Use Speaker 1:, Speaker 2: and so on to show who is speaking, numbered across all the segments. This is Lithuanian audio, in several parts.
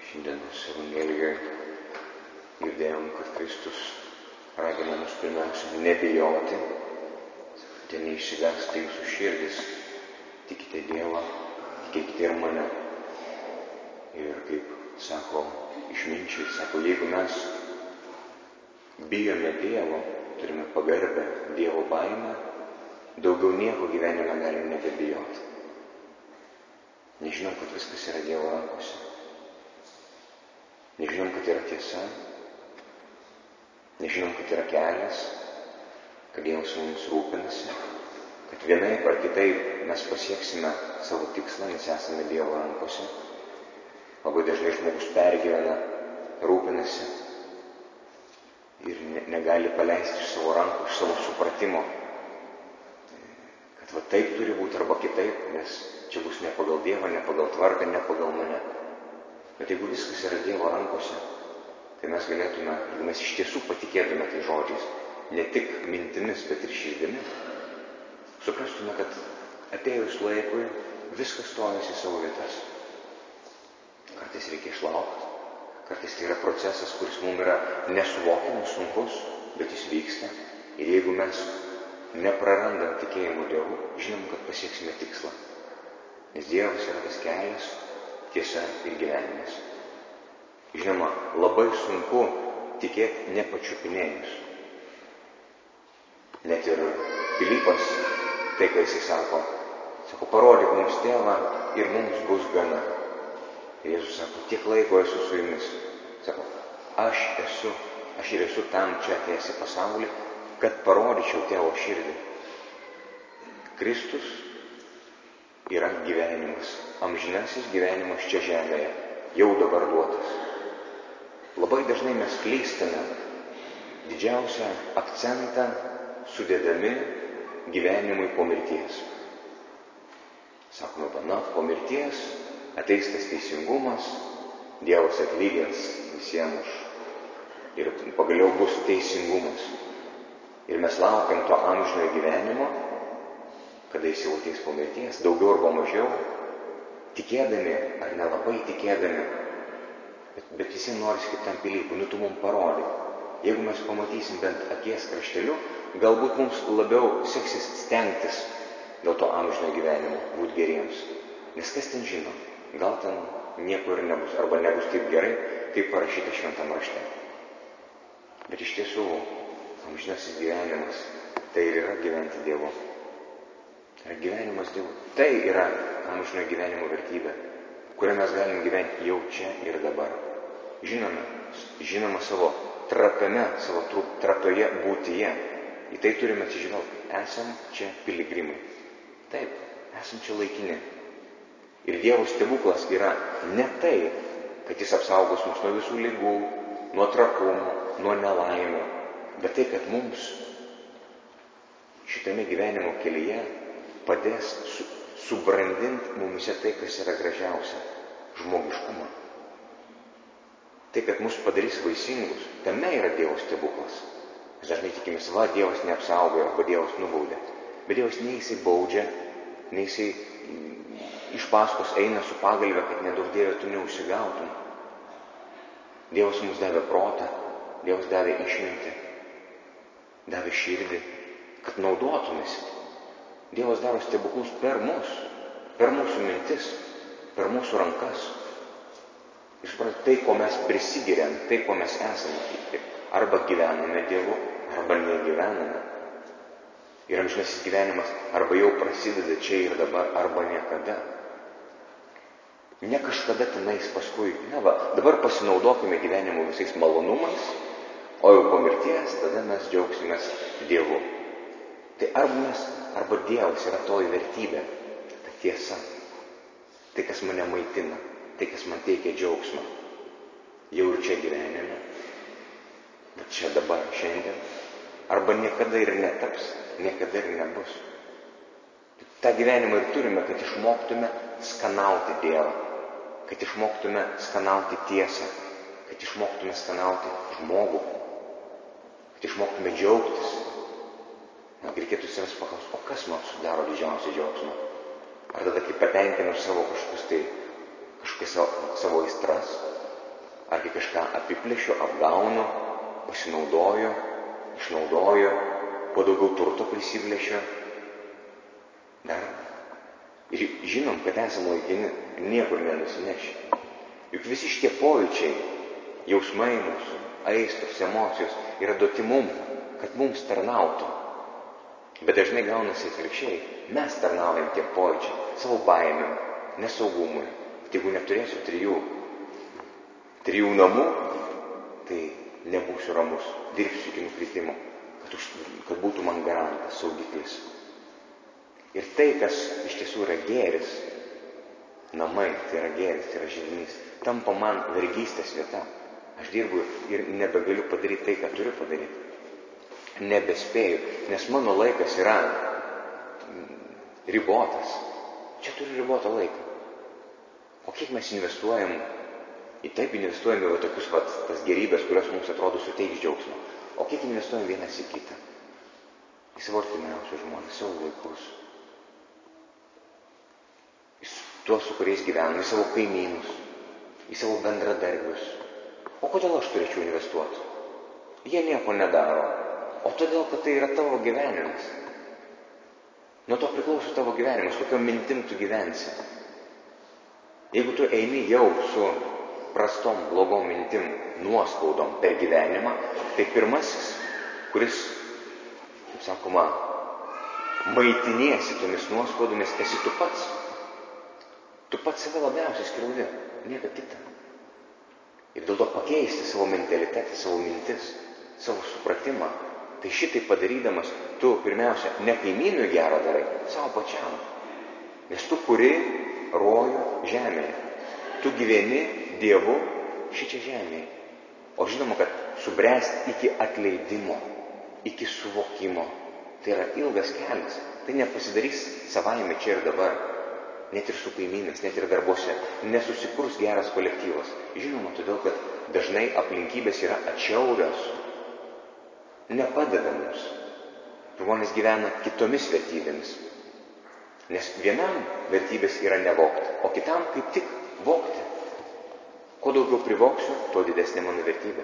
Speaker 1: Šiandienos Evangelijoje girdėjom, kad Kristus ragina mus pirmiausia nebijoti, tai neišsigąsti jūsų širdis, tikite Dievą, tikėkite ir mane. Ir kaip sako išminčiai, sako, jeigu mes bijome Dievo, turime pagarbę Dievo baimę, daugiau nieko gyvenime galim nebebijoti. Nežinom, kad viskas yra Dievo rankose. Nežinom, kad yra tiesa. Nežinom, kad yra kelias, kad Dievas mums rūpinasi, kad vienaip ar kitaip mes pasieksime savo tikslą, nes esame Dievo rankose. Labai dažnai žmogus pergyvena, rūpinasi ir negali paleisti iš savo rankų, iš savo supratimo, kad va taip turi būti arba kitaip, nes čia bus ne pagal Dievą, ne pagal tvarką, ne pagal mane. Bet jeigu viskas yra Dievo rankose, tai mes galėtume, jeigu mes iš tiesų patikėtume tai žodžiais, ne tik mintimis, bet ir širdimi, suprastume, kad atėjus laikui viskas stovės į savo vietas. Kartais reikia išlaukti, kartais tai yra procesas, kuris mums yra nesuvokiamas, sunkus, bet jis vyksta. Ir jeigu mes neprarandam tikėjimo Dievu, žinom, kad pasieksime tikslą. Nes Dievas yra tas kelias, tiesa ir gyvenimas. Žinoma, labai sunku tikėti nepačiupinėjus. Net ir Pilypas, tai ką jisai sako, parodyk mums Tėvą ir mums bus gana. Ir Jėzus sako, tiek laiko esu su jumis. Sako, aš ir esu tam čia atėjęs į pasaulį, kad parodyčiau Tėvo širdį. Kristus yra gyvenimas, amžinasis gyvenimas čia žemėje, jau dabar duotas. Labai dažnai mes klystame, didžiausią akcentą sudėdami gyvenimui po mirties. Sakome, po mirties ateis tas teisingumas, Dievas atlygins visiems ir pagaliau bus teisingumas. Ir mes laukiam to amžinojo gyvenimo, kada jis jau ateis po mirties, daugiau arba mažiau, tikėdami ar nelabai tikėdami, bet visiems norisi kaip tam Pilypui, tu mums parodyk. Jeigu mes pamatysim bent akies krašteliu, galbūt mums labiau seksis stengtis dėl to amžinojo gyvenimo, būti geriems. Nes kas ten žino, gal ten nieko ir nebus, arba nebus taip gerai, kaip parašyta šventam rašte. Bet iš tiesų, amžinasis gyvenimas, tai ir yra gyventi Dievu. Tai yra gyvenimas Dievu. Tai yra amžinojo gyvenimo vertybė, kurią mes galim gyventi jau čia ir dabar. Žinoma savo trapiame, savo trapioje būtyje. Į tai turime atsižvelgti. Esam čia piligrimai. Taip, esam čia laikini. Ir Dievo stebuklas yra ne tai, kad jis apsaugos mus nuo visų ligų, nuo trapumų, nuo nelaimių, bet tai, kad mums šitame gyvenimo kelyje padės subrandinti mumise tai, kas yra gražiausia – žmogiškumą. Tai, kad mus padarys vaisingus, tame yra Dievo stebuklas. Mes dažnai tikimės, Dievas neapsaugojo, arba Dievas nubaudė. Bet Dievas nei jisai baudžia, nei jisai iš paskos eina su pagalve, kad nedaug Dieve tu neužsigautum. Dievas mums davė protą, Dievas davė išmintį, davė širdį, kad naudotumės. Dievas daro stebuklus per mus, per mūsų mintis, per mūsų rankas. Ir suprantate, tai, ko mes prisigiriam, tai, ko mes esame, arba gyvename Dievu, arba negyvename. Ir amžinasis gyvenimas arba jau prasideda čia ir dabar, arba niekada. Ne kažkada tenais paskui, dabar pasinaudokime gyvenimo visais malonumais, o jau po mirties tada mes džiaugsimės Dievu. Tai arba Dievas yra toji vertybė, ta tiesa, tai, kas mane maitina, tai, kas man teikia džiaugsmą, jau ir čia gyvenime, bet čia dabar, šiandien, arba niekada ir netaps, niekada ir nebus. tą gyvenimą ir turime, kad išmoktume skanauti Dievą, kad išmoktume skanauti tiesą, kad išmoktume skanauti žmogų, kad išmoktume džiaugtis. Na, reikėtų savęs paklausti, o kas man sudaro didžiausią džiaugsmą? Ar tada, kai patenkinu savo kažkokias savo aistras, argi kažką apiplėšiu, apgaunu, pasinaudoju, išnaudoju, kuo daugiau turto prisiplėšiu. Dar. Ir žinom, kad esame laikini, niekur nenusineši. Juk visi šitie pojūčiai, jausmai mūsų, aistros, emocijos yra duoti mum, kad mums tarnautų. Bet dažnai gaunasi atvirkščiai. Mes tarnaujam tiem pojūčiai, savo baimėm, nesaugumui. Jeigu neturėsiu trijų namų, tai nebūsiu ramus, dirbsiu iki nukritimo, kad būtų man garantas, saugiklis. Ir tai, kas iš tiesų yra gėris, namai, tai yra gėris, tai yra židinys, tampa man vergystės vieta. Aš dirbu ir nebegaliu padaryti tai, ką turiu padaryti. Nebespėju, nes mano laikas yra ribotas. Čia turiu ribotą laiką. O kiek mes investuojam investuojam į tokius tas gerybės, kurios mums atrodo suteiks džiaugsmą. O kiek investuojam vienas į kitą? Į savo artimiausius žmones, savo vaikus. Į tuos, su kuriais gyvenam, į savo kaimynus, į savo bendradarbius. O kodėl aš turėčiau investuoti? Jie nieko nedaro. O todėl, kad tai yra tavo gyvenimas. Nuo to priklauso tavo gyvenimas, kokiom mintim tu gyvensi. Jeigu tu eini jau su prastom, blogom mintim, nuoskaudom per gyvenimą, tai pirmasis, kuris, kaip sakoma, maitiniesi tomis nuoskaudomis, esi tu pats. Tu pats save labiausiai skriaudi, nieka kita. Ir dėl to pakeisti savo mentalitetą, savo mintis, savo supratimą, tai šitai padarydamas, tu pirmiausia ne kaimynui gero darai, savo pačiam. Nes tu kuri rojų žemėje. Tu gyveni Dievu šičia žemėje. O žinoma, kad subręsti iki atleidimo, iki suvokimo, tai yra ilgas kelias. Tai nepasidarys savaime čia ir dabar. Net ir su kaimynais, net ir darbuose. Nesusikurs geras kolektyvas. Žinoma, todėl, kad dažnai aplinkybės yra atšiaurios. Nepadeda mums. Žmonės gyvena kitomis vertybėmis. Nes vienam vertybės yra nevokti, o kitam kaip tik vokti. Kuo daugiau privoksiu, tuo didesnė mano vertybė.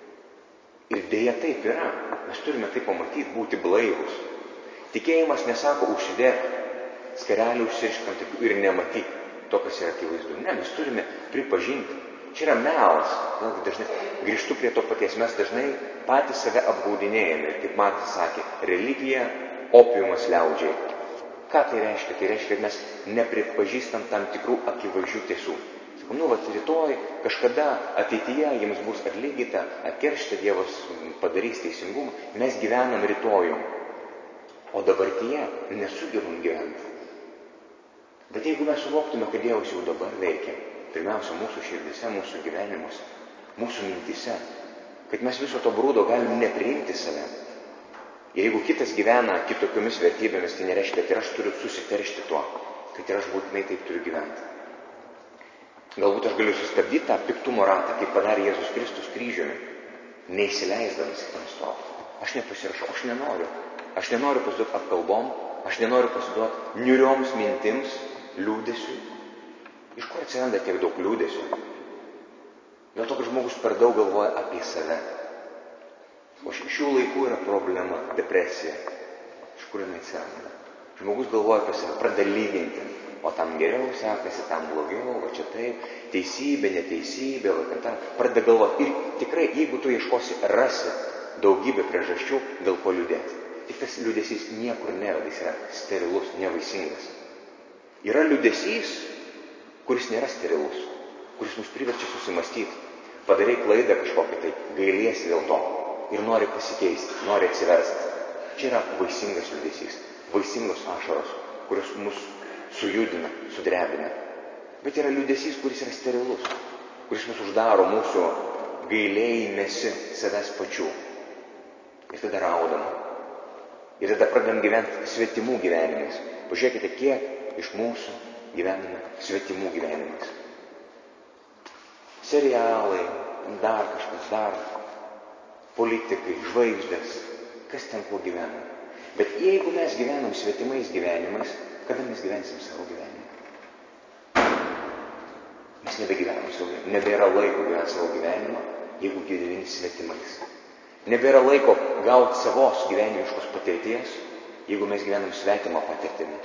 Speaker 1: Ir dėja taip yra. Mes turime tai pamatyti, būti blaivus. Tikėjimas nesako užsidėk skarelį, užsirišk ant akių ir nematyk to, kas yra akivaizdu. Ne, mes turime pripažinti. Čia yra melas. Dažnai grįžtu prie to paties. Mes dažnai patys save apgaudinėjame. Ir kaip Marksas sakė, religija, opiumas liaudžiai. Ką tai reiškia? Tai reiškia, kad mes nepripažįstam tam tikrų akivaizdžių tiesų. Sakom, rytoj, kažkada ateityje jiems bus atlygyta, atkeršta, Dievas padarys teisingumą. Mes gyvenam rytojum, o dabartyje nesugebam gyventi. Bet jeigu mes suvoktume, kad Dievas jau dabar veikia, pirmiausia, mūsų širdise, mūsų gyvenimuose, mūsų mintise, kad mes viso to brūdo galim nepriimti save. Ir jeigu kitas gyvena kitokiomis vertybėmis, tai nereiškia, kad ir aš turiu susiteršti tuo, kad ir aš būtinai taip turiu gyventi. Galbūt aš galiu sustabdyti tą piktumo ratą, kaip padarė Jėzus Kristus kryžiumi, neįsileisdamas į tam stopą. Aš nepasirašau, aš nenoriu. Aš nenoriu pasiduoti apkalbom, aš nenoriu pasiduoti niurioms mintims, liūdesiui. Iš kur atsiranda tiek daug liūdesio? Dėl to, kad žmogus per daug galvoja apie save. O šių laikų yra problema, depresija. Iš kur jinai atsiranda? Žmogus galvoja apie save, pradeda lyginti. O tam geriau sekasi, tam blogiau, o čia taip, teisybė, neteisybė, pradeda galvoti. Ir tikrai, jeigu tu ieškosi, rasi daugybę priežasčių, dėl ko liūdėti. Tik tas liūdesys niekur neveda, jis yra sterilus, nevaisingas. Yra liūdesys, kuris nėra sterilus, kuris mus priverčia susimastyti. Padarai klaidą kažkokią, tai gailiesi dėl to ir nori pasikeisti, nori atsiversti. Čia yra vaisingas liūdesys, vaisingos ašaros, kurios mus sujudina, sudrebina. Bet yra liūdesys, kuris yra sterilus, kuris mus uždaro mūsų gailėjimesi savęs pačių. Ir tada raudama. Ir tada pradedam gyventi svetimų gyvenimais. Pažiūrėkite, kiek iš mūsų gyvename svetimų gyvenimais. Serialai, dar kažkas, dar politikai, žvaigždės, kas ten kuo gyvena. Bet jeigu mes gyvenam svetimais gyvenimais, kada mes gyvensim savo gyvenimą? Mes mes nebėra laiko gyventi savo gyvenimą, jeigu gyveni svetimais. Nebėra laiko gauti savos gyvenimiškos patirties, jeigu mes gyvenam svetimą patirtimį.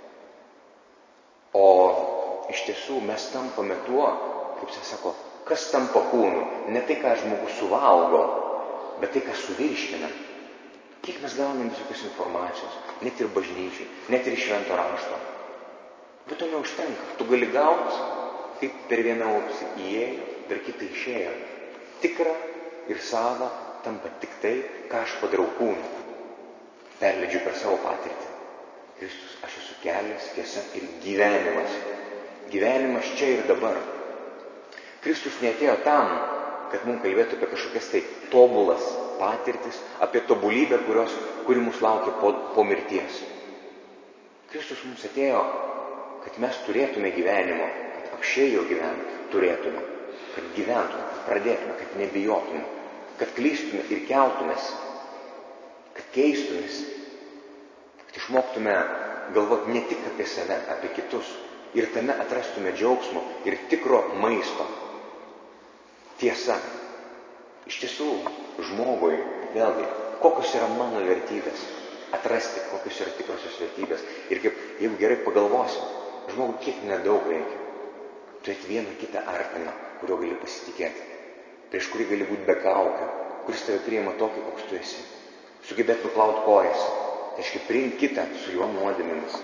Speaker 1: O iš tiesų mes tampame tuo, kaip jis sako, kas tampa kūnu, ne tai, ką žmogus suvalgo, bet tai, ką suvirškina. Kiek mes gaunam visokios informacijos, net ir bažnyčiai, net ir švento rašto. Bet to neužtenka. Tu gali gauti, kaip per vieną ausį įėjo, per kitą išėjo. Tikra ir sava tampa tik tai, ką aš padarau kūnu. Perleidžiu per savo patirtį. Kristus, aš esu kelias, tiesa ir gyvenimas. Gyvenimas čia ir dabar. Kristus neatėjo tam, kad mums kalbėtų apie kažkokias tai tobulas patirtis, apie tobulybę, kuri mus laukia po mirties. Kristus mums atėjo, kad mes turėtume gyvenimo, kad apsčiai jo gyventi turėtume, kad gyventume, kad pradėtume, kad nebijotume, kad klystume ir keltumės, kad keistumės, kad išmoktume galvoti ne tik apie save, apie kitus ir tame atrastume džiaugsmo ir tikro maisto. Tiesa, iš tiesų žmogui, vėlgi, kokios yra mano vertybės, atrasti, kokios yra tikrosios vertybės. Ir kaip, jeigu gerai pagalvosim, žmogui kiek nedaug reikia. Turėti vieną kitą artimą, kurio gali pasitikėti, prieš kurį gali būti be kaukių, kuris tave priima tokį, koks tu esi. Sugebėti nuplauti kojas, tai aiškiai priimti kitą su jo nuodėmėmis.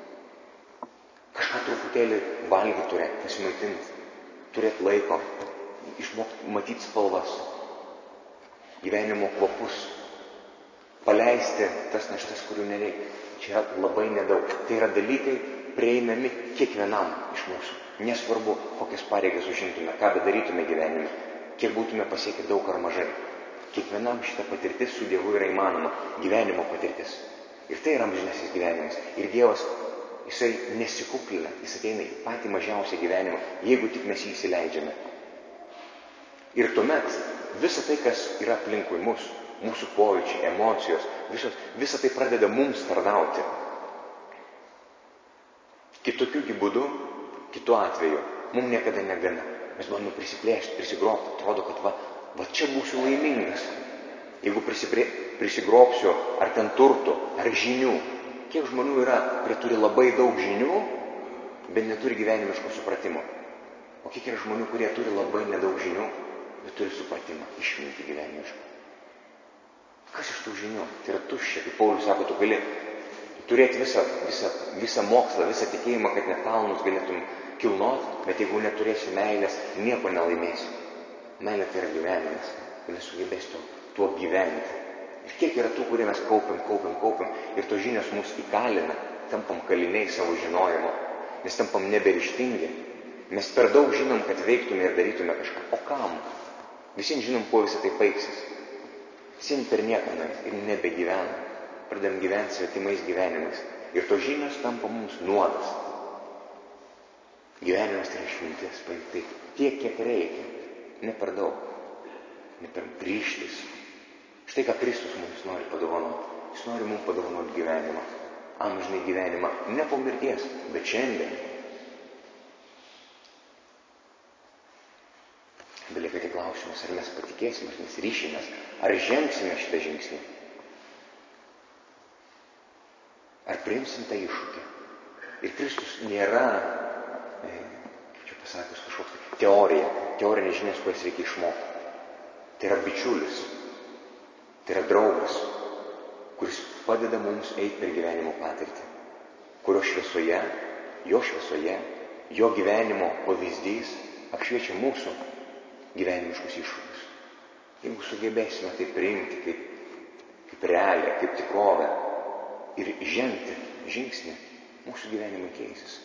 Speaker 1: Kažką truputėlį valgyti turėti, pasimaitinti, turėti laiko, išmokti matyti spalvas, gyvenimo kvapus, paleisti tas naštas, kurių nereikia. Čia yra labai nedaug. Tai yra dalykai prieinami kiekvienam iš mūsų. Nesvarbu, kokias pareigas užimtume, ką bedarytume gyvenime, kiek būtume pasiekę daug ar mažai. Kiekvienam šita patirtis su Dievu yra įmanoma, gyvenimo patirtis. Ir tai yra amžinasis gyvenimas. Ir Dievas, jisai nesikuklina, jis ateina į patį mažiausią gyvenimą, jeigu tik mes jį įsileidžiame. Ir tuomet visa tai, kas yra aplinkui mus, mūsų pojūčiai, emocijos, visa tai pradeda mums tarnauti. Kitokiu būdu, kitu atveju, mums niekada negana. Mes bandome prisiplėšti, prisigrobti, atrodo, kad va čia būsiu laimingas. Jeigu prisigrobsiu ar ten turtų, ar žinių. Kiek žmonių yra, kurie turi labai daug žinių, bet neturi gyvenimiško supratimo. O kiek yra žmonių, kurie turi labai nedaug žinių, bet turi supratimą, išmintį gyvenimišką. Kas iš tų žinių? Tai yra tuščia. Kaip Paulius sako, tu gali turėti visą mokslą, visą tikėjimą, kad net kalnus galėtum kilnoti, bet jeigu neturėsi meilės, nieko nelaimėsi. Meilė tai yra gyvenimas. Ir nesugebėsi tuo gyventi. Ir kiek yra tų, kurie mes kaupiam. Ir tos žinios mus įkalina. Tampam kaliniai savo žinojimo. Mes tampam neberyžtingi. Mes per daug žinom, kad veiktume ir darytume kažką. O kam? Visiems žinom, kuo visą tai baigsis. Visiems per nieką ir nebegyvenam. Pradedam gyventi svetimais gyvenimais. Ir tos žinios tampa mums nuodas. Gyvenimas tai yra išmintis, paimti tiek, kiek reikia. Ne per daug. Ne per ryžtis. Štai ką Kristus mums nori padovanoti. Jis nori mums padovanoti gyvenimą. Amžinai gyvenimą. Ne po mirties, bet šiandien. Belieka tik klausimas, ar mes patikėsime, ar mes ryšimės, ar žengsime šitą žingsnį. Ar priimsim tą iššūkį. Ir Kristus nėra, kaip čia pasakius, kažkoks teorinė žinias, kurias reikia išmokti. Tai yra bičiulis, tai yra draugas, kuris padeda mums eiti per gyvenimo patirtį, kurio šviesoje, jo gyvenimo pavyzdys apšviečia mūsų gyvenimiškus iššūkius. Jeigu sugebėsime tai priimti kaip realią, kaip tikrovę ir žengti žingsnį, mūsų gyvenimai keisis.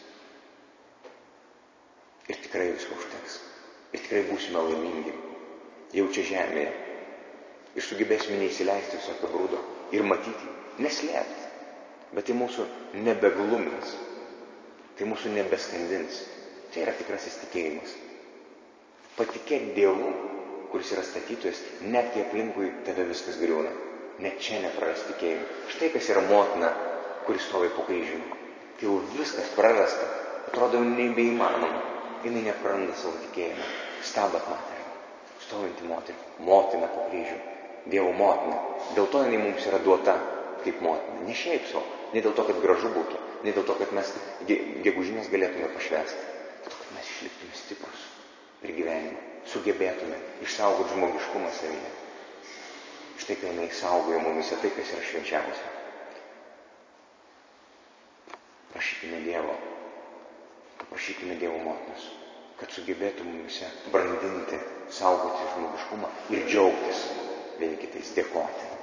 Speaker 1: Ir tikrai visko užteks. Ir tikrai būsime laimingi. Jau čia žemėje. Ir sugebėsime neįsileisti visokio grūdo. Ir matyti, neslėpti. Bet tai mūsų nebeglumins. Tai mūsų nebeskandins. Tai yra tikrasis tikėjimas. Patikėk Dievu, kuris yra statytojas, net kai aplinkui tave viskas griūna. Net čia neprarast tikėjimą. Štai kas yra motina, kuris stovi po kryžiumi. Kai jau viskas prarasta, atrodo nebeįmanoma. jinai nepraranda savo tikėjimą. Stabat mater, stovinti moterį, motina po kryžių, Dievo motina. Dėl to jinai mums yra duota kaip motina. Ne šiaip savo, ne dėl to, kad gražu būtų, ne dėl to, kad mes gegužinės galėtume pašvęsti, bet to, kad mes išliktume stiprus per gyvenimą, sugebėtume išsaugoti žmogiškumą savyje. Štai kai jinai saugoja mumise tai, kas yra švenčiausia. Prašykime Dievo, paprašykime Dievo motinos, kad sugebėtų mumise brandinti, saugoti žmogiškumą ir džiaugtis vieni kitais, dėkoti.